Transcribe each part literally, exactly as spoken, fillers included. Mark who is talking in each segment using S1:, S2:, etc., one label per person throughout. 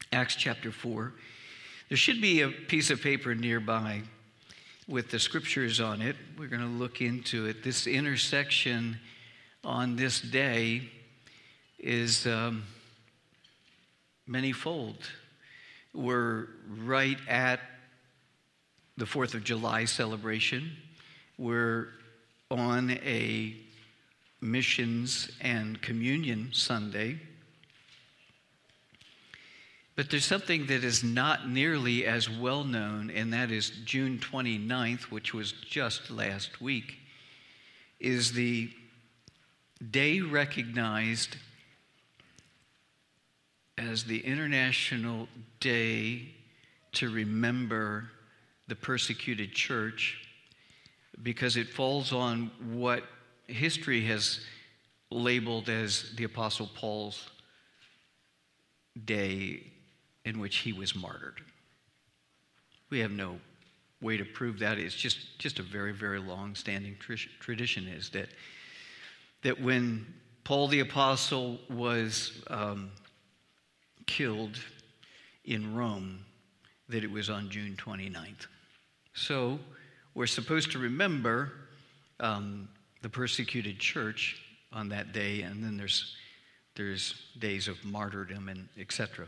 S1: Acts chapter four. There should be a piece of paper nearby with the scriptures on it. We're going to look into it. This intersection on this day is um, manyfold. We're right at the fourth of July celebration. We're on a missions and communion Sunday. But there's something that is not nearly as well known, and that is June twenty-ninth, which was just last week, is the day recognized as the International Day to remember the persecuted church, because it falls on what history has labeled as the Apostle Paul's day in which he was martyred. We have no way to prove that. It's just, just a very, very long-standing tr- tradition is that, that when Paul the Apostle was um, killed in Rome, that it was on June twenty-ninth. So we're supposed to remember um, the persecuted church on that day, and then there's there's days of martyrdom and et cetera.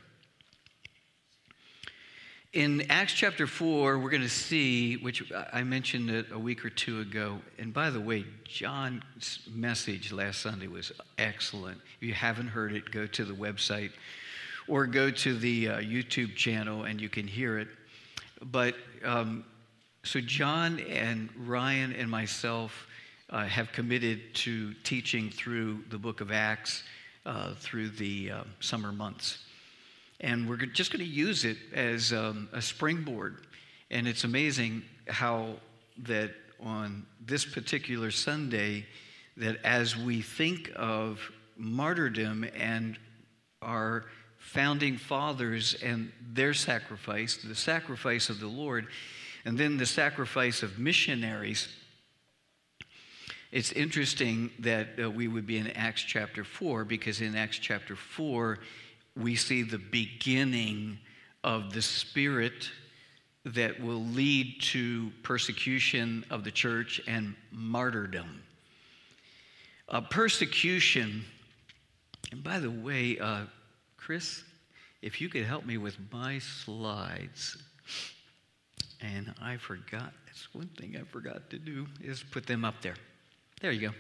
S1: In Acts chapter four, we're going to see, which I mentioned it a week or two ago, and by the way, John's message last Sunday was excellent. If you haven't heard it, go to the website or go to the uh, YouTube channel and you can hear it. But um, so John and Ryan and myself uh, have committed to teaching through the book of Acts uh, through the uh, summer months. And we're just going to use it as um, a springboard. And it's amazing how that on this particular Sunday, that as we think of martyrdom and our founding fathers and their sacrifice, the sacrifice of the Lord, and then the sacrifice of missionaries, it's interesting that uh, we would be in Acts chapter four, because in Acts chapter four, we see the beginning of the spirit that will lead to persecution of the church and martyrdom. Uh, persecution, and by the way, uh, Chris, if you could help me with my slides, and I forgot, that's one thing I forgot to do, is put them up there. There you go.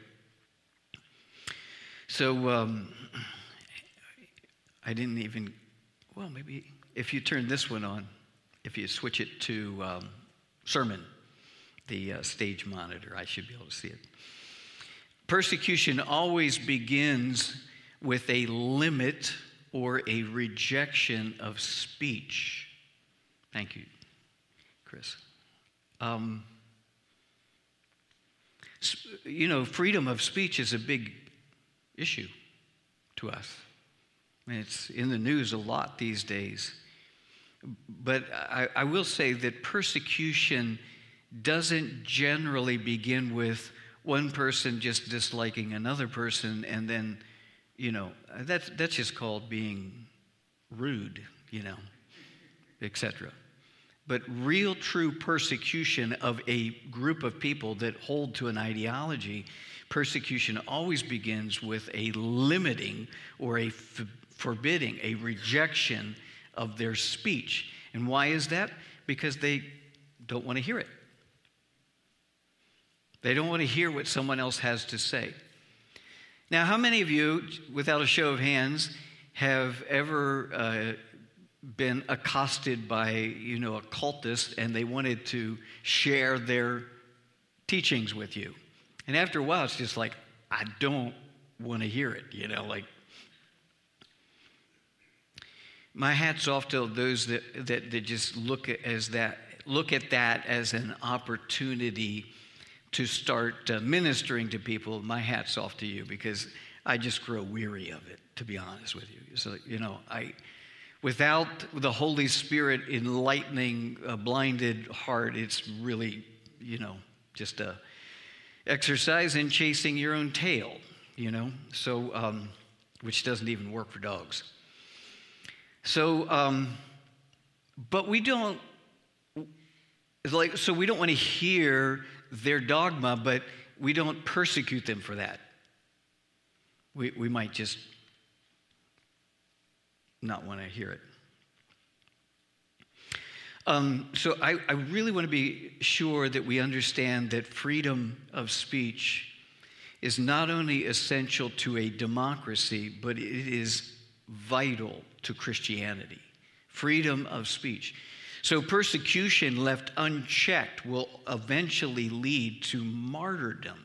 S1: So, um, I didn't even, well, maybe if you turn this one on, if you switch it to um, sermon, the uh, stage monitor, I should be able to see it. Persecution always begins with a limit or a rejection of speech. Thank you, Chris. Um, you know, freedom of speech is a big issue to us. It's in the news a lot these days. But I, I will say that persecution doesn't generally begin with one person just disliking another person, and then, you know, that's, that's just called being rude, you know, et cetera. But real true persecution of a group of people that hold to an ideology, persecution always begins with a limiting or a f- forbidding, a rejection of their speech. And why is that? Because they don't want to hear it. They don't want to hear what someone else has to say. Now, how many of you, without a show of hands, have ever uh, been accosted by, you know, a cultist and they wanted to share their teachings with you? And after a while, it's just like, I don't want to hear it, you know, like, my hat's off to those that, that, that just look at, as that, look at that as an opportunity to start uh, ministering to people. My hat's off to you, because I just grow weary of it, to be honest with you. So, you know, I, without the Holy Spirit enlightening a blinded heart, it's really, you know, just a exercise in chasing your own tail, you know, so, um, which doesn't even work for dogs. So, um, but we don't, like, so we don't want to hear their dogma, but we don't persecute them for that. We, we might just not want to hear it. Um, so I, I really want to be sure that we understand that freedom of speech is not only essential to a democracy, but it is vital to Christianity. Freedom of speech. So persecution left unchecked will eventually lead to martyrdom.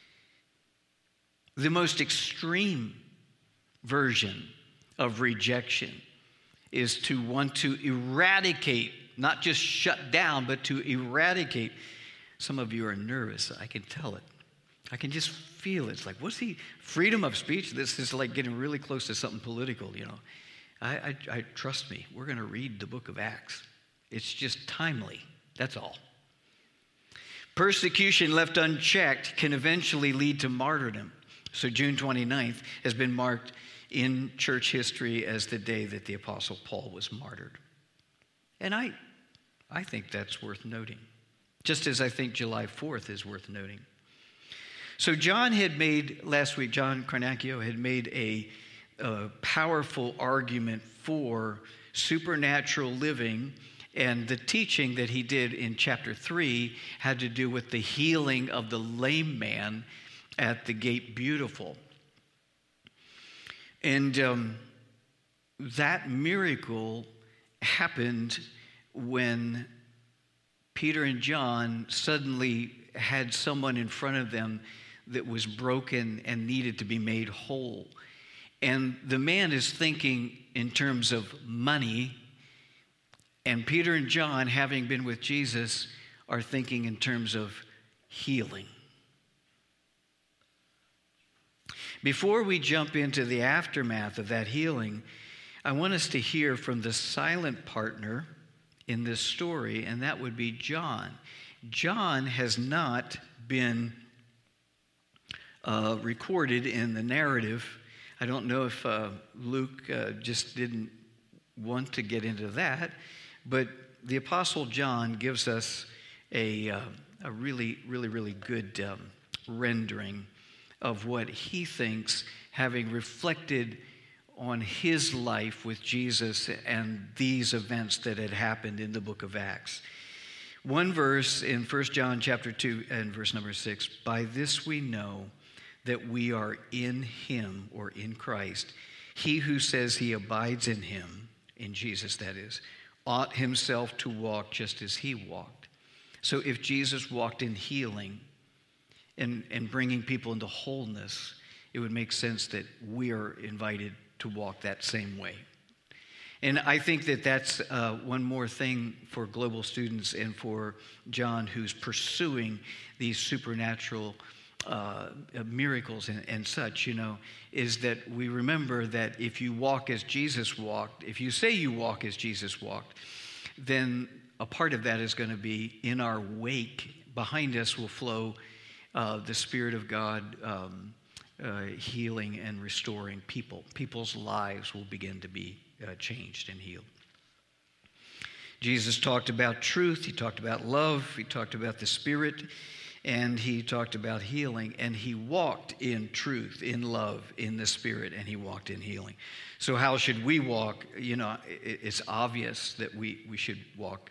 S1: The most extreme version of rejection is to want to eradicate, not just shut down, but to eradicate. Some of you are nervous. I can tell it. I can just feel it. It's like, what's he? Freedom of speech? This is like getting really close to something political, you know. I, I, I trust me. We're going to read the book of Acts. It's just timely. That's all. Persecution left unchecked can eventually lead to martyrdom. So June twenty-ninth has been marked in church history as the day that the Apostle Paul was martyred. And I, I think that's worth noting, just as I think July fourth is worth noting. So John had made, last week, John Carnacchio had made a, a powerful argument for supernatural living, and the teaching that he did in chapter three had to do with the healing of the lame man at the Gate Beautiful. And um, that miracle happened when Peter and John suddenly had someone in front of them that was broken and needed to be made whole. And the man is thinking in terms of money, and Peter and John, having been with Jesus, are thinking in terms of healing. Before we jump into the aftermath of that healing, I want us to hear from the silent partner in this story, and that would be John. John has not been uh, recorded in the narrative. I don't know if uh, Luke uh, just didn't want to get into that, but the Apostle John gives us a, uh, a really, really, really good um, rendering of what he thinks, having reflected on his life with Jesus and these events that had happened in the book of Acts. One verse in First John chapter two and verse number six, by this we know that we are in him, or in Christ. He who says he abides in him, in Jesus that is, ought himself to walk just as he walked. So if Jesus walked in healing and, and bringing people into wholeness, it would make sense that we are invited to walk that same way. And I think that that's uh, one more thing for global students and for John, who's pursuing these supernatural uh, miracles and, and such, you know, is that we remember that if you walk as Jesus walked, if you say you walk as Jesus walked, then a part of that is going to be in our wake. Behind us will flow uh, the Spirit of God, um, uh, healing and restoring people. People's lives will begin to be uh, changed and healed. Jesus talked about truth. He talked about love. He talked about the Spirit. And he talked about healing. And he walked in truth, in love, in the Spirit. And he walked in healing. So how should we walk? You know, it's obvious that we, we should walk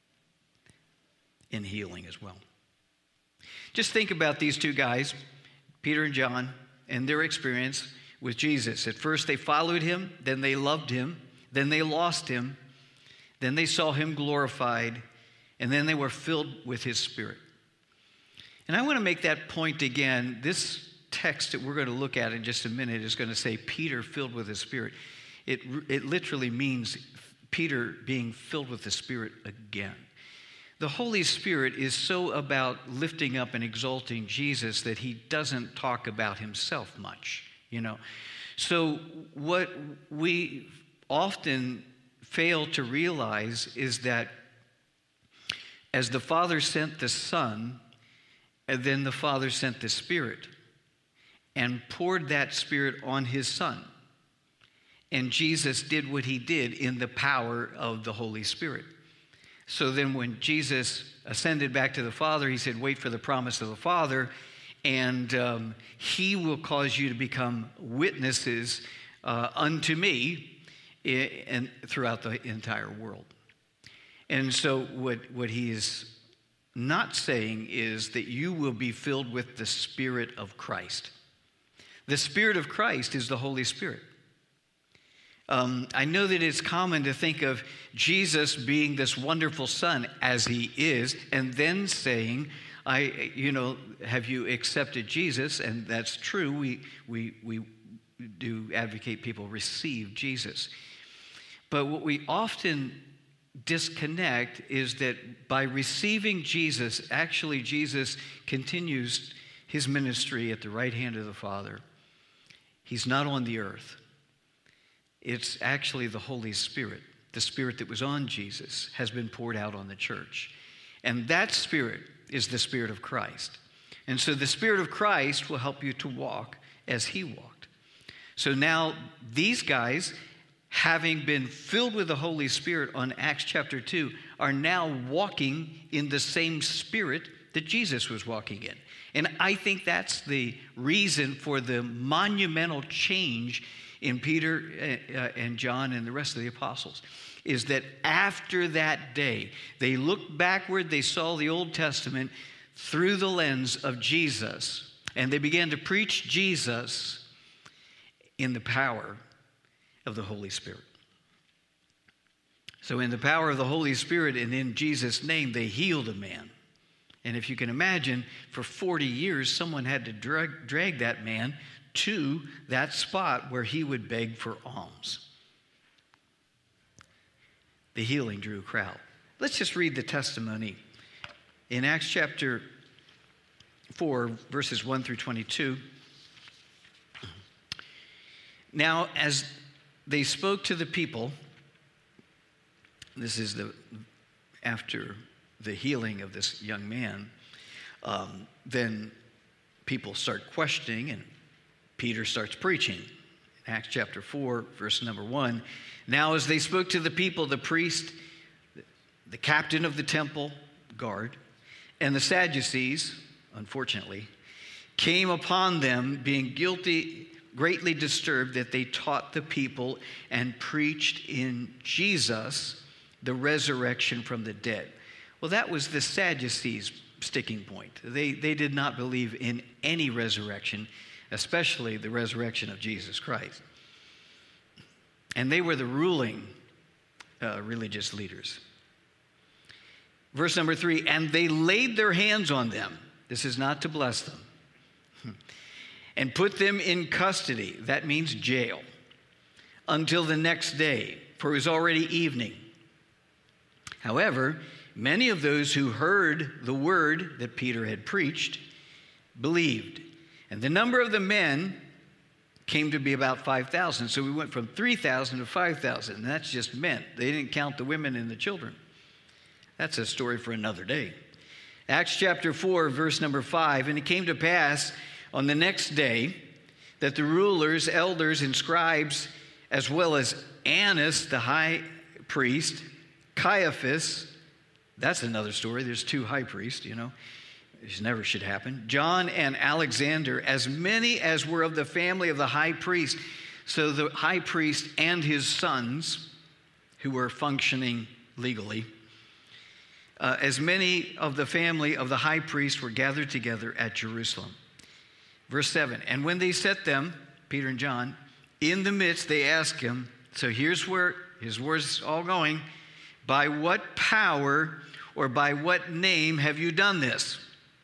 S1: in healing as well. Just think about these two guys, Peter and John, and their experience with Jesus. At first they followed him, then they loved him, then they lost him, then they saw him glorified, and then they were filled with his Spirit. And I want to make that point again. This text that we're going to look at in just a minute is going to say Peter filled with the Spirit. It, it literally means Peter being filled with the Spirit again. The Holy Spirit is so about lifting up and exalting Jesus that he doesn't talk about himself much, you know. So what we often fail to realize is that as the Father sent the Son, and then the Father sent the Spirit and poured that Spirit on his Son. And Jesus did what he did in the power of the Holy Spirit. So then when Jesus ascended back to the Father, he said, wait for the promise of the Father, and um, he will cause you to become witnesses uh, unto me in, in, throughout the entire world. And so what, what he is not saying is that you will be filled with the Spirit of Christ. The Spirit of Christ is the Holy Spirit. Um, I know that it's common to think of Jesus being this wonderful Son as he is, and then saying, "I, you know, have you accepted Jesus?" And that's true. We we we do advocate people receive Jesus, but what we often disconnect is that by receiving Jesus, actually Jesus continues his ministry at the right hand of the Father. He's not on the earth. It's actually the Holy Spirit, the Spirit that was on Jesus, has been poured out on the church. And that Spirit is the Spirit of Christ. And so the Spirit of Christ will help you to walk as he walked. So now these guys, having been filled with the Holy Spirit on Acts chapter two, are now walking in the same Spirit that Jesus was walking in. And I think that's the reason for the monumental change in Peter and John and the rest of the apostles, is that after that day, they looked backward, they saw the Old Testament through the lens of Jesus, and they began to preach Jesus in the power of the Holy Spirit. So in the power of the Holy Spirit and in Jesus' name, they healed a man. And if you can imagine, for forty years, someone had to drag, drag that man to that spot where he would beg for alms. The healing drew a crowd. Let's just read the testimony. In Acts chapter four, verses one through twenty-two. Now, as they spoke to the people, this is the after the healing of this young man, um, then people start questioning, and Peter starts preaching. Acts chapter four, verse number one. Now as they spoke to the people, the priest, the captain of the temple guard, and the Sadducees, unfortunately, came upon them, being guilty, greatly disturbed that they taught the people and preached in Jesus the resurrection from the dead. Well, that was the Sadducees' sticking point. They, they did not believe in any resurrection, especially the resurrection of Jesus Christ. And they were the ruling uh, religious leaders. Verse number three, and they laid their hands on them. This is not to bless them. And put them in custody. That means jail. Until the next day, for it was already evening. However, many of those who heard the word that Peter had preached believed. And the number of the men came to be about five thousand. So we went from three thousand to five thousand. And that's just men. They didn't count the women and the children. That's a story for another day. Acts chapter four, verse number five. And it came to pass on the next day that the rulers, elders, and scribes, as well as Annas, the high priest, Caiaphas, that's another story. There's two high priests, you know. This never should happen. John and Alexander, as many as were of the family of the high priest. So the high priest and his sons, who were functioning legally, uh, as many of the family of the high priest were gathered together at Jerusalem. Verse seven, and when they set them, Peter and John, in the midst, they asked him, so here's where his words all going, by what power or by what name have you done this?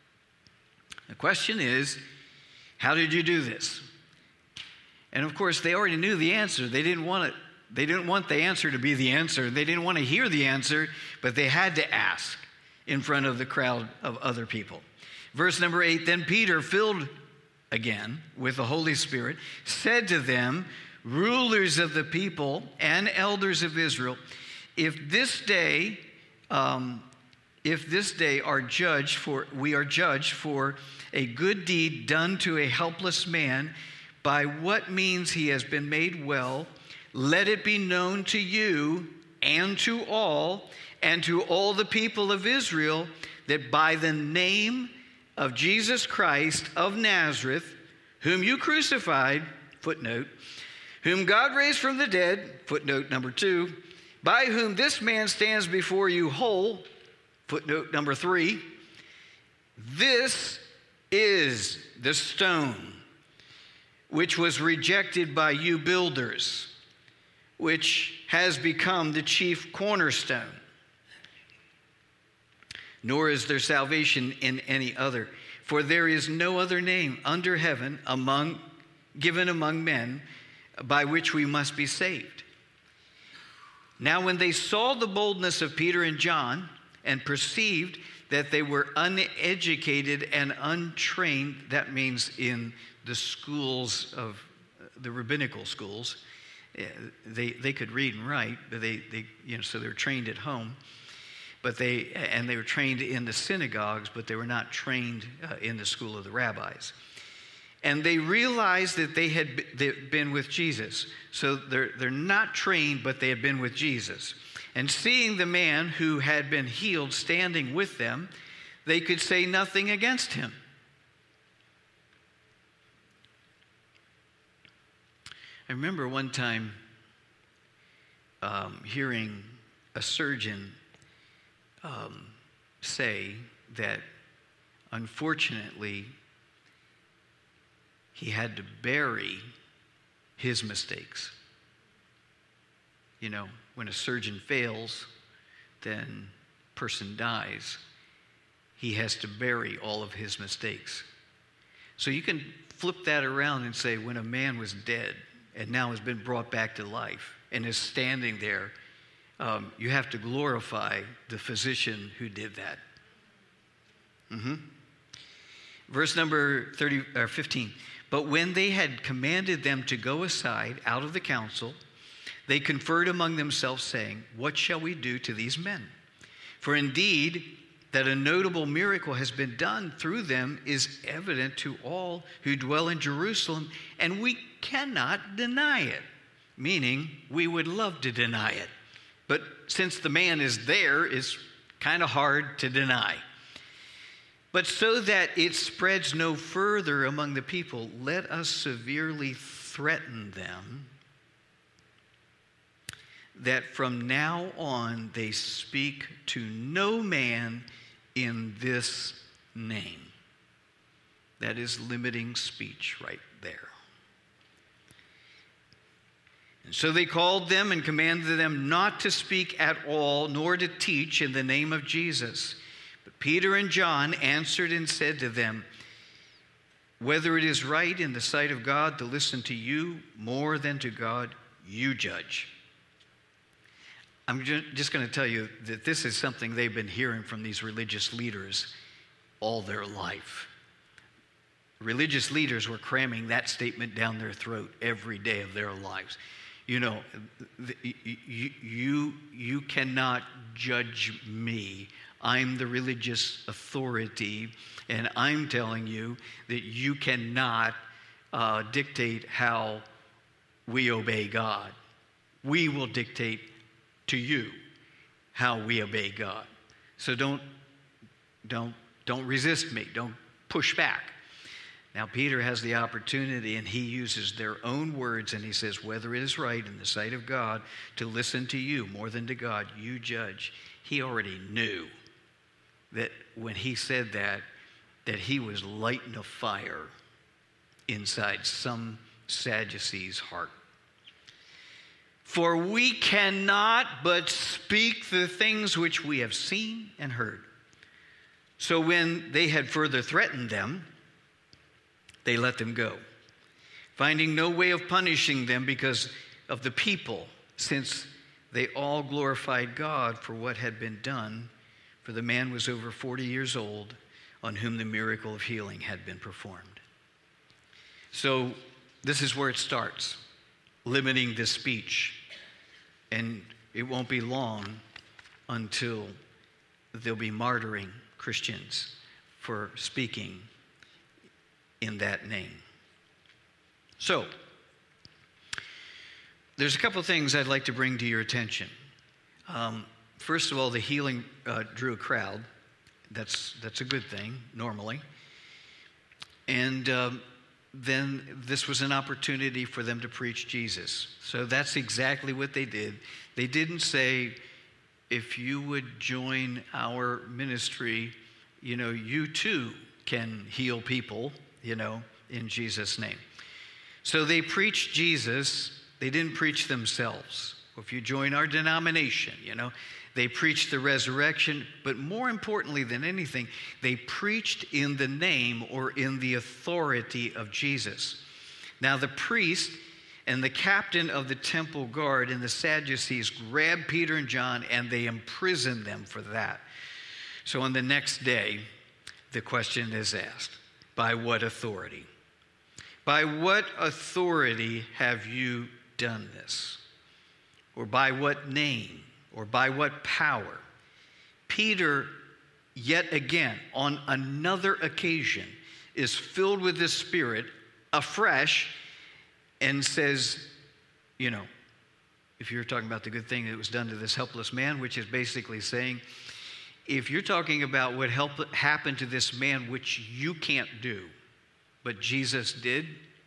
S1: The question is, how did you do this? And of course, they already knew the answer. They didn't want it. They didn't want the answer to be the answer. They didn't want to hear the answer, but they had to ask in front of the crowd of other people. Verse number eight, then Peter, filled again with the Holy Spirit, said to them, rulers of the people and elders of Israel, if this day, um, if this day are judged for, we are judged for a good deed done to a helpless man, by what means he has been made well, let it be known to you and to all, and to all the people of Israel, that by the name of Jesus Christ of Nazareth, whom you crucified, footnote, whom God raised from the dead, footnote number two, by whom this man stands before you whole, footnote number three, this is the stone which was rejected by you builders, which has become the chief cornerstone. Nor is there salvation in any other, for there is no other name under heaven among given among men by which we must be saved. Now when they saw the boldness of Peter and John and perceived that they were uneducated and untrained, that means in the schools of the rabbinical schools, they they could read and write, but they they you know so they were trained at home, but they and they were trained in the synagogues, but they were not trained uh, in the school of the rabbis. And they realized that they had been with Jesus. So they're, they're not trained, but they had been with Jesus. And seeing the man who had been healed standing with them, they could say nothing against him. I remember one time um, hearing a surgeon um, say that, unfortunately, he had to bury his mistakes. You know, when a surgeon fails, then a person dies. He has to bury all of his mistakes. So you can flip that around and say, when a man was dead and now has been brought back to life and is standing there, um, you have to glorify the physician who did that. Mm-hmm. Verse number thirty or fifteen. But when they had commanded them to go aside out of the council, they conferred among themselves, saying, what shall we do to these men? For indeed, that a notable miracle has been done through them is evident to all who dwell in Jerusalem, and we cannot deny it. Meaning, we would love to deny it. But since the man is there, it's kind of hard to deny. But so that it spreads no further among the people, let us severely threaten them that from now on they speak to no man in this name. That is limiting speech right there. And so they called them and commanded them not to speak at all, nor to teach in the name of Jesus. Peter and John answered and said to them, whether it is right in the sight of God to listen to you more than to God, you judge. I'm just going to tell you that this is something they've been hearing from these religious leaders all their life. Religious leaders were cramming that statement down their throat every day of their lives. You know, you, you, you cannot judge me. I'm the religious authority, and I'm telling you that you cannot uh, dictate how we obey God. We will dictate to you how we obey God. So don't, don't, don't resist me. Don't push back. Now, Peter has the opportunity, and he uses their own words, and he says, whether it is right in the sight of God to listen to you more than to God, you judge. He already knew that when he said that, that he was lighting a fire inside some Sadducee's heart. For we cannot but speak the things which we have seen and heard. So when they had further threatened them, they let them go, finding no way of punishing them because of the people, since they all glorified God for what had been done. For the man was over forty years old, on whom the miracle of healing had been performed. So this is where it starts, limiting the speech. And it won't be long until they'll be martyring Christians for speaking in that name. So, There's a couple of things I'd like to bring to your attention. Um, first of all, the healing uh, drew a crowd. That's, that's a good thing, normally. And um, then this was an opportunity for them to preach Jesus. So that's exactly what they did. They didn't say, if you would join our ministry, you know, you too can heal people, you know, in Jesus' name. So they preached Jesus. They didn't preach themselves. If you join our denomination, you know, they preached the resurrection, but more importantly than anything, they preached in the name or in the authority of Jesus. Now the priest and the captain of the temple guard and the Sadducees grabbed Peter and John and they imprisoned them for that. So on the next day, the question is asked, by what authority? By what authority have you done this? Or by what name? Or by what power? Peter, yet again, on another occasion, is filled with the Spirit afresh and says, you know, if you're talking about the good thing that was done to this helpless man, which is basically saying, if you're talking about what help, happened to this man, which you can't do, but Jesus did,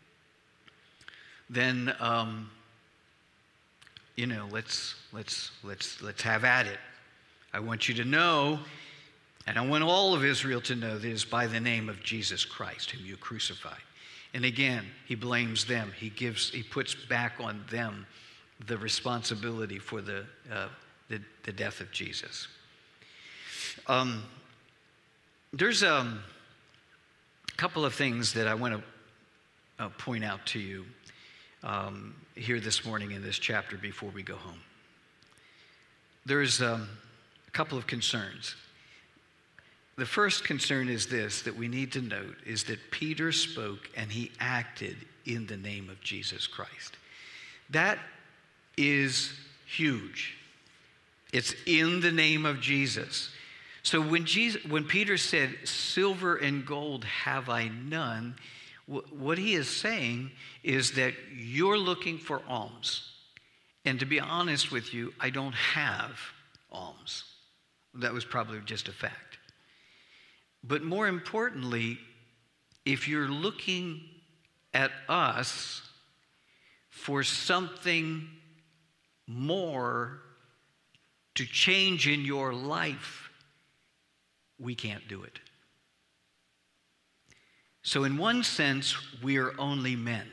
S1: then, um, you know, let's let's let's let's have at it. I want you to know, and I want all of Israel to know, that it is by the name of Jesus Christ whom you crucified. And again, he blames them. He gives, he puts back on them the responsibility for the uh, the, the death of Jesus. Um, there's um, a couple of things that I want to uh, point out to you um, here this morning in this chapter before we go home. There's um, a couple of concerns. The first concern is this, that we need to note, is that Peter spoke and he acted in the name of Jesus Christ. That is huge. It's in the name of Jesus. So when Jesus, when Peter said, silver and gold have I none, what he is saying is that you're looking for alms. And to be honest with you, I don't have alms. That was probably just a fact. But more importantly, if you're looking at us for something more to change in your life, we can't do it. So in one sense, we are only men.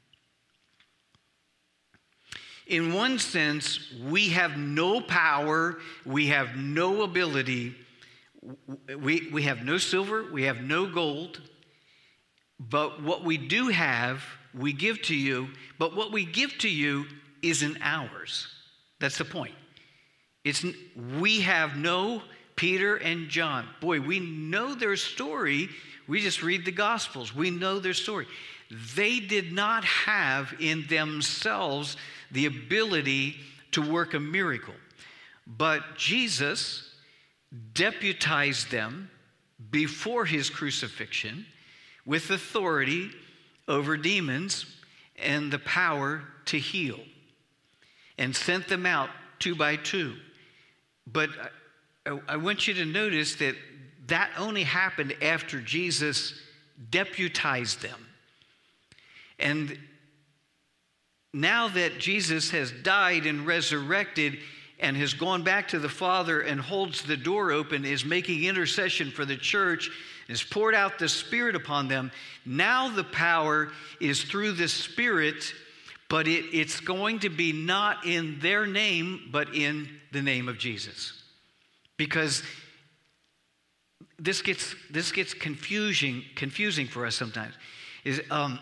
S1: In one sense, we have no power, we have no ability, we, we have no silver, we have no gold, but what we do have, we give to you, but what we give to you isn't ours. That's the point. It's, we have no Peter and John. Boy, we know their story. We just read the Gospels. We know their story. They did not have in themselves the ability to work a miracle. But Jesus deputized them before his crucifixion with authority over demons and the power to heal, and sent them out two by two. But I, I want you to notice that that only happened after Jesus deputized them. And now that Jesus has died and resurrected and has gone back to the Father and holds the door open, is making intercession for the church, has poured out the Spirit upon them, now the power is through the Spirit, but it, it's going to be not in their name, but in the name of Jesus. Because this gets this gets confusing confusing for us sometimes. Is um,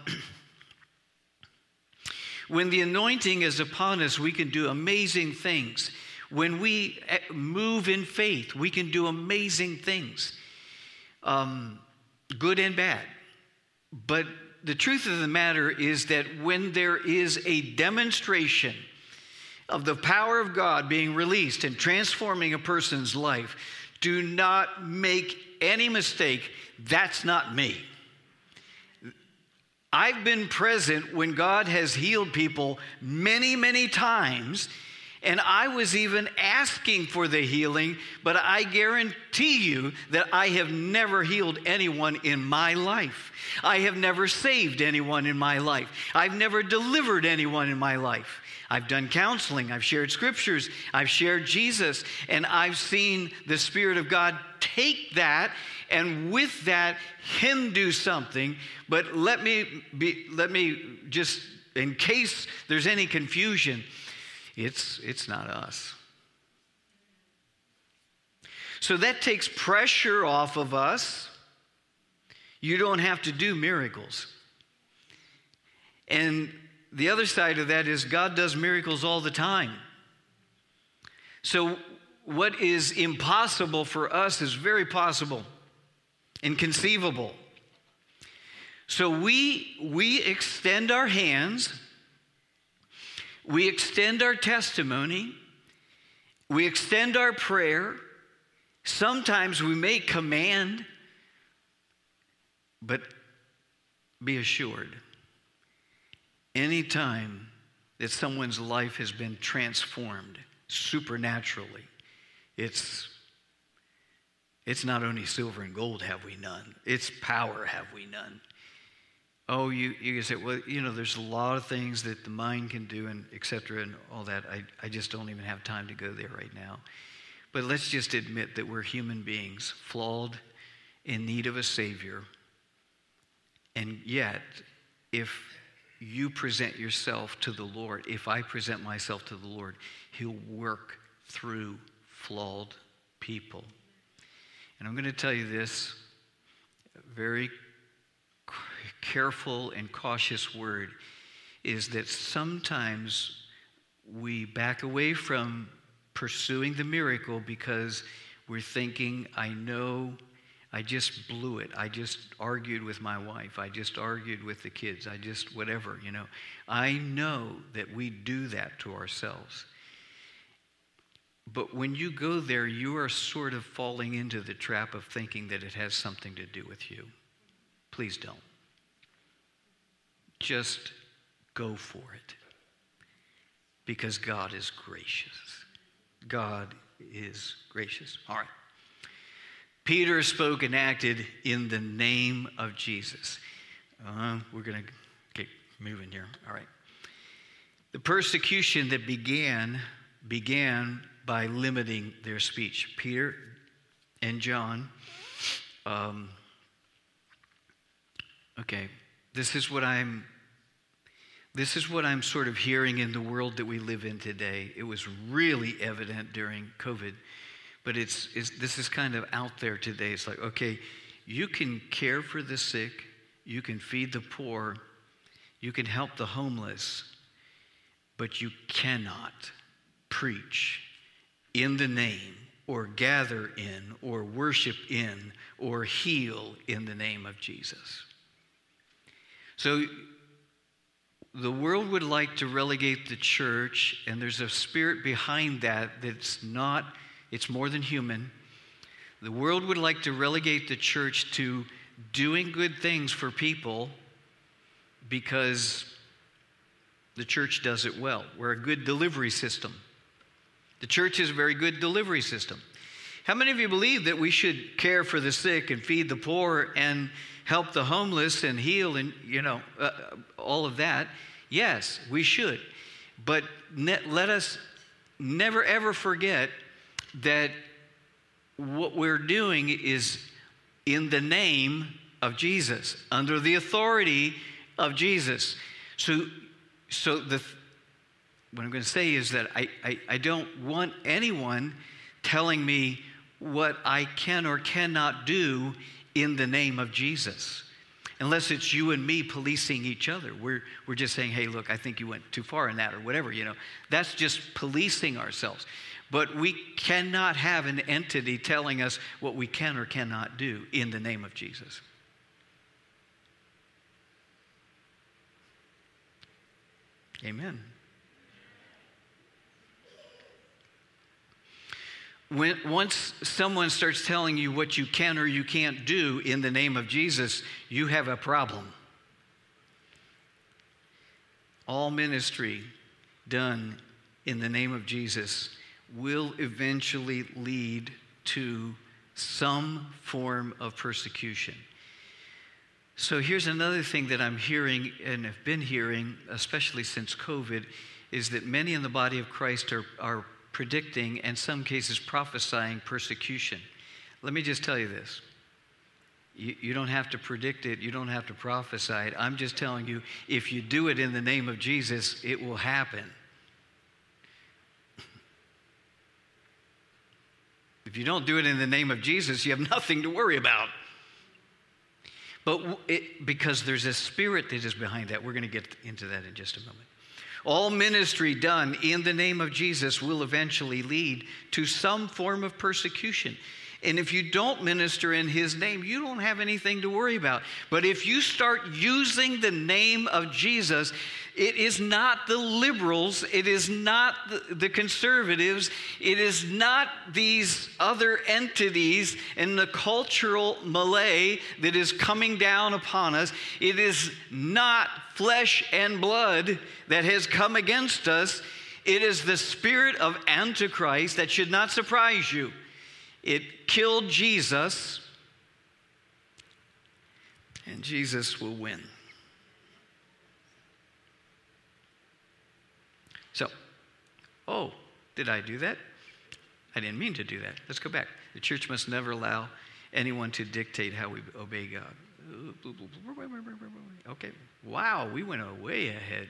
S1: when the anointing is upon us, we can do amazing things. When we move in faith, we can do amazing things, um, good and bad. But the truth of the matter is that when there is a demonstration of the power of God being released and transforming a person's life, do not make any mistake, that's not me. I've been present when God has healed people many, many times, and I was even asking for the healing, but I guarantee you that I have never healed anyone in my life. I have never saved anyone in my life. I've never delivered anyone in my life. I've done counseling, I've shared scriptures, I've shared Jesus, and I've seen the Spirit of God take that and with that Him do something. But let me be, let me just, in case there's any confusion, it's it's not us. So that takes pressure off of us. You don't have to do miracles. And the other side of that is God does miracles all the time. So what is impossible for us is very possible, inconceivable. So we we extend our hands, we extend our testimony, we extend our prayer. Sometimes we may command, but be assured, anytime that someone's life has been transformed supernaturally, it's it's not only silver and gold have we none, it's power have we none. Oh, you, you can say, well, you know, there's a lot of things that the mind can do and et cetera and all that. I, I just don't even have time to go there right now. But let's just admit that we're human beings, flawed, in need of a Savior. And yet, if you present yourself to the Lord, if I present myself to the Lord, He'll work through flawed people. And I'm going to tell you this very careful and cautious word is that sometimes we back away from pursuing the miracle because we're thinking, I know I just blew it. I just argued with my wife. I just argued with the kids. I just whatever, you know. I know that we do that to ourselves. But when you go there, you are sort of falling into the trap of thinking that it has something to do with you. Please don't. Just go for it. Because God is gracious. God is gracious. All right. Peter spoke and acted in the name of Jesus. Uh, we're going to get moving here. All right. The persecution that began, began by limiting their speech. Peter and John, um, okay, this is what I'm, this is what I'm sort of hearing in the world that we live in today. It was really evident during COVID, but it's, it's this is kind of out there today. It's like, okay, you can care for the sick, you can feed the poor, you can help the homeless, but you cannot preach in the name or gather in or worship in or heal in the name of Jesus. So the world would like to relegate the church, and there's a spirit behind that that's not, it's more than human. The world would like to relegate the church to doing good things for people because the church does it well. We're a good delivery system. The church is a very good delivery system. How many of you believe that we should care for the sick and feed the poor and help the homeless and heal and, you know, uh, all of that? Yes, we should. But ne- let us never, ever forget that what we're doing is in the name of Jesus, under the authority of Jesus. So, so the what I'm going to say is that I, I, I don't want anyone telling me what I can or cannot do in the name of Jesus. Unless it's you and me policing each other. We're, we're just saying, hey, look, I think you went too far in that or whatever, you know. That's just policing ourselves. But we cannot have an entity telling us what we can or cannot do in the name of Jesus. Amen. When, once someone starts telling you what you can or you can't do in the name of Jesus, you have a problem. All ministry done in the name of Jesus will eventually lead to some form of persecution. So here's another thing that I'm hearing and have been hearing, especially since COVID, is that many in the body of Christ are, are predicting, and in some cases prophesying, persecution. Let me just tell you this. You, you don't have to predict it. You don't have to prophesy it. I'm just telling you, if you do it in the name of Jesus, it will happen. If you don't do it in the name of Jesus, you have nothing to worry about. But it, because there's a spirit that is behind that. We're going to get into that in just a moment. All ministry done in the name of Jesus will eventually lead to some form of persecution. And if you don't minister in his name, you don't have anything to worry about. But if you start using the name of Jesus, it is not the liberals, it is not the, the conservatives, it is not these other entities and the cultural malaise that is coming down upon us. It is not flesh and blood that has come against us. It is the spirit of Antichrist. That should not surprise you. It killed Jesus, and Jesus will win. So, oh, did I do that? I didn't mean to do that. Let's go back. The church must never allow anyone to dictate how we obey God. Okay, wow, we went way ahead.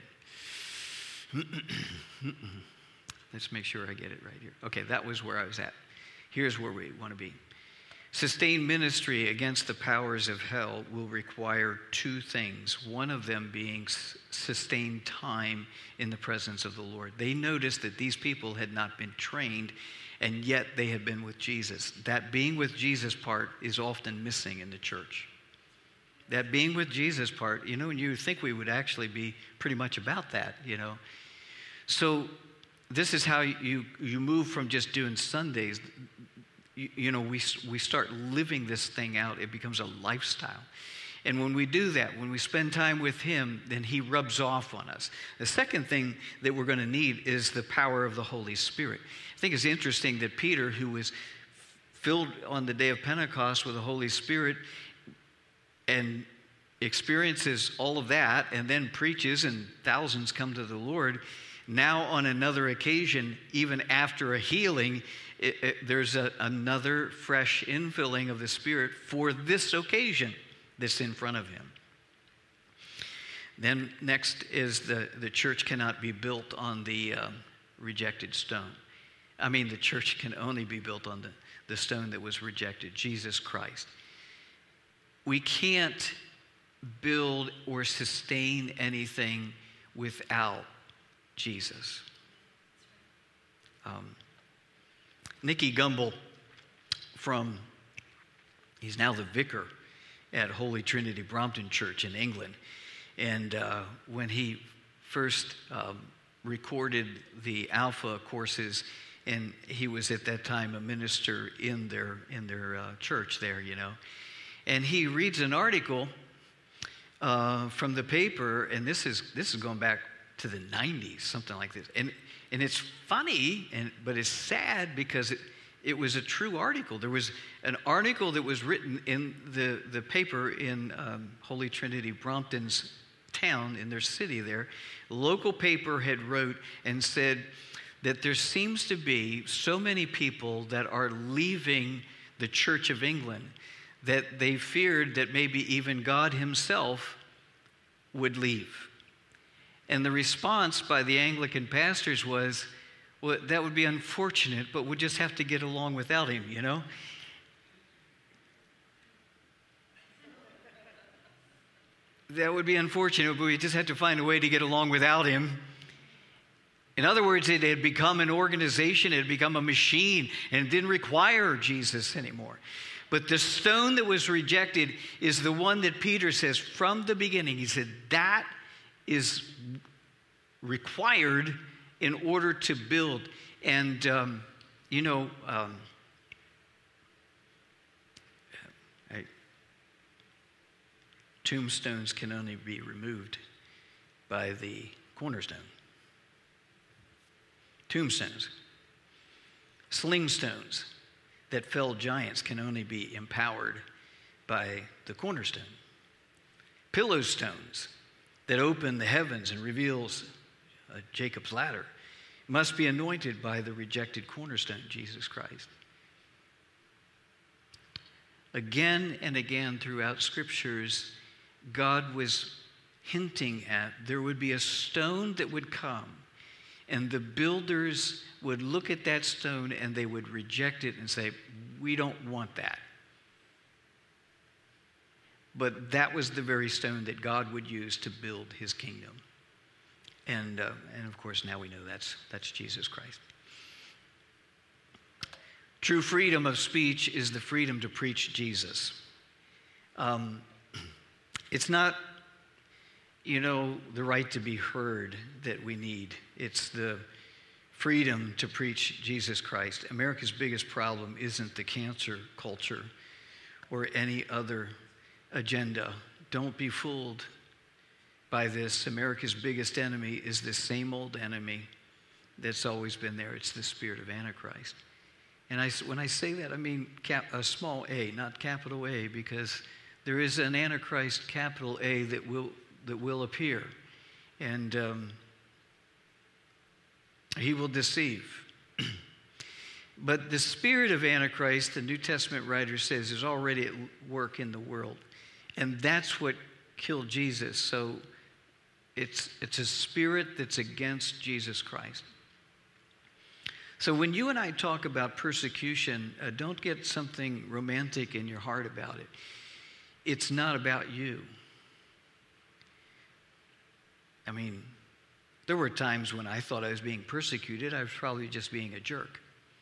S1: Let's make sure I get it right here. Okay, that was where I was at. Here's where we want to be. Sustained ministry against the powers of hell will require two things. One of them being sustained time in the presence of the Lord. They noticed that these people had not been trained, and yet they had been with Jesus. That being with Jesus part is often missing in the church. That being with Jesus part, you know, and you think we would actually be pretty much about that, you know. So this is how you, you move from just doing Sundays. You, you know, we, we start living this thing out. It becomes a lifestyle. And when we do that, when we spend time with him, then he rubs off on us. The second thing that we're going to need is the power of the Holy Spirit. I think it's interesting that Peter, who was filled on the day of Pentecost with the Holy Spirit and experiences all of that and then preaches and thousands come to the Lord, now on another occasion, even after a healing, it, it, there's a, another fresh infilling of the Spirit for this occasion that's in front of him. Then next is the, the church cannot be built on the uh, rejected stone. I mean, the church can only be built on the, the stone that was rejected, Jesus Christ. We can't build or sustain anything without Jesus. Um, Nicky Gumbel from, he's now the vicar at Holy Trinity Brompton Church in England. And uh, when he first um, recorded the Alpha courses, and he was at that time a minister in their, in their uh, church there, you know. And he reads an article uh, from the paper, and this is this is going back to the nineties, something like this. And and it's funny, and but it's sad because it, it was a true article. There was an article that was written in the, the paper in um, Holy Trinity Brompton's town, in their city there. A local paper had wrote and said that there seems to be so many people that are leaving the Church of England that they feared that maybe even God himself would leave. And the response by the Anglican pastors was, well, that would be unfortunate, but we'll just have to get along without him, you know? That would be unfortunate, but we just had to find a way to get along without him. In other words, it had become an organization, it had become a machine, and it didn't require Jesus anymore. But the stone that was rejected is the one that Peter says from the beginning. He said that is required in order to build. And, um, you know, um, I, tombstones can only be removed by the cornerstone. Tombstones. Sling stones that fell giants can only be empowered by the cornerstone. Pillow stones that open the heavens and reveals uh, Jacob's ladder must be anointed by the rejected cornerstone, Jesus Christ. Again and again throughout scriptures, God was hinting at there would be a stone that would come, and the builders would look at that stone and they would reject it and say, we don't want that. But that was the very stone that God would use to build his kingdom. And, uh, and of course, now we know that's, that's Jesus Christ. True freedom of speech is the freedom to preach Jesus. Um, it's not, you know, the right to be heard that we need. It's the freedom to preach Jesus Christ. America's biggest problem isn't the cancer culture or any other agenda. Don't be fooled by this. America's biggest enemy is the same old enemy that's always been there. It's the spirit of Antichrist. And I, when I say that, I mean cap, a small a, not capital A, because there is an Antichrist, capital A, that will that will appear. And um, he will deceive. But the spirit of Antichrist, the New Testament writer says, is already at work in the world. And that's what killed Jesus. So it's, it's a spirit that's against Jesus Christ. So when you and I talk about persecution, uh, don't get something romantic in your heart about it. It's not about you. I mean, there were times when I thought I was being persecuted. I was probably just being a jerk.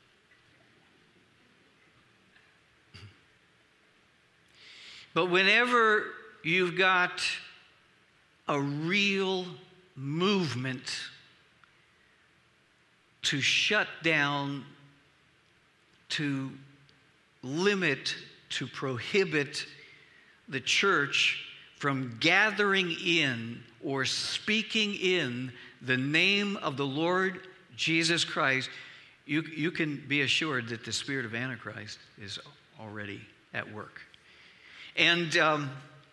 S1: But whenever you've got a real movement to shut down, to limit, to prohibit the church from gathering in or speaking in the name of the Lord Jesus Christ, you, you can be assured that the spirit of Antichrist is already at work. And um,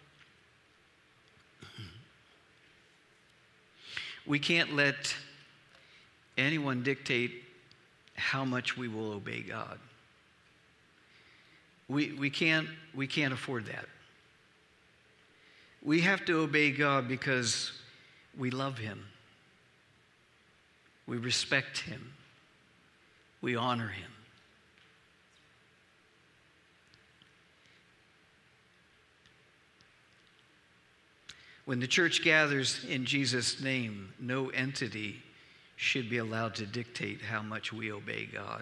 S1: we can't let anyone dictate how much we will obey God. We, we, can't, we can't afford that. We have to obey God because we love him. We respect him. We honor him. When the church gathers in Jesus' name, no entity should be allowed to dictate how much we obey God.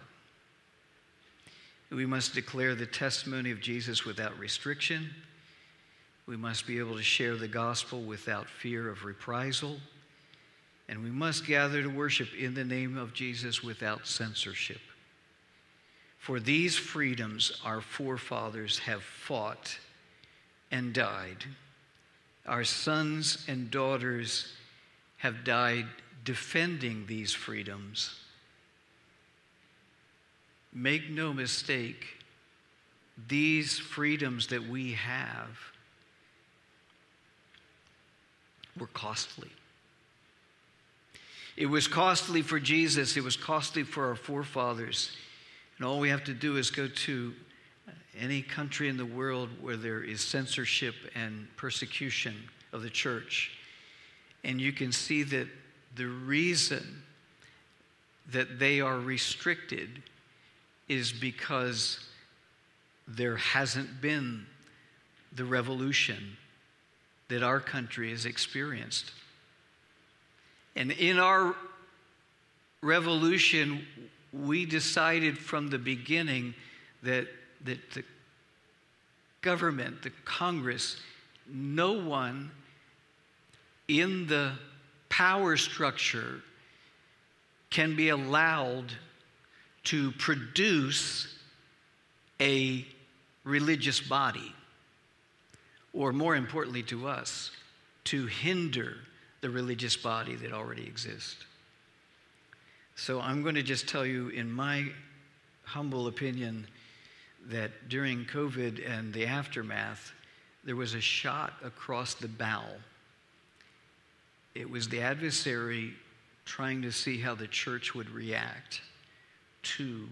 S1: We must declare the testimony of Jesus without restriction. We must be able to share the gospel without fear of reprisal. And we must gather to worship in the name of Jesus without censorship. For these freedoms our forefathers have fought and died. Our sons and daughters have died defending these freedoms. Make no mistake, these freedoms that we have were costly. It was costly for Jesus. It was costly for our forefathers. And all we have to do is go to any country in the world where there is censorship and persecution of the church, and you can see that the reason that they are restricted is because there hasn't been the revolution that our country has experienced. And in our revolution, we decided from the beginning that, that the government, the Congress, no one in the power structure can be allowed to produce a religious body, or more importantly to us, to hinder the religious body that already exists. So I'm going to just tell you, in my humble opinion, that during COVID and the aftermath, there was a shot across the bow. It was the adversary trying to see how the church would react to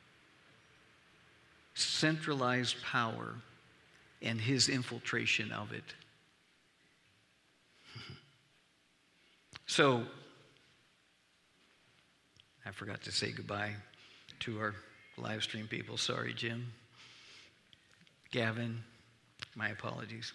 S1: centralized power and his infiltration of it. So, I forgot to say goodbye to our live stream people. Sorry, Jim. Gavin, my apologies.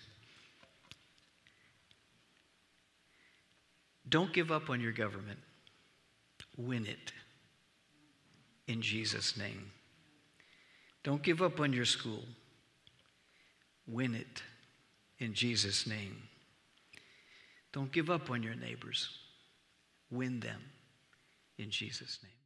S1: Don't give up on your government. Win it in Jesus' name. Don't give up on your school. Win it in Jesus' name. Don't give up on your neighbors. Win them in Jesus' name.